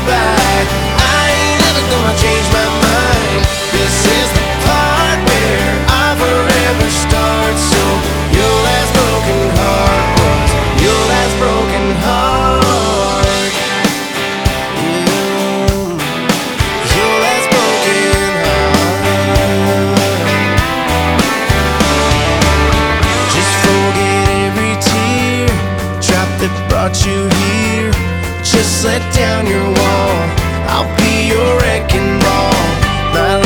back. I ain't ever gonna change my mind. This is the part where I forever start. So your last broken heart was your last broken heart. Your last broken heart. Just forget every tear, trap that brought you here. Just let down your wall, I'll be your wrecking ball. My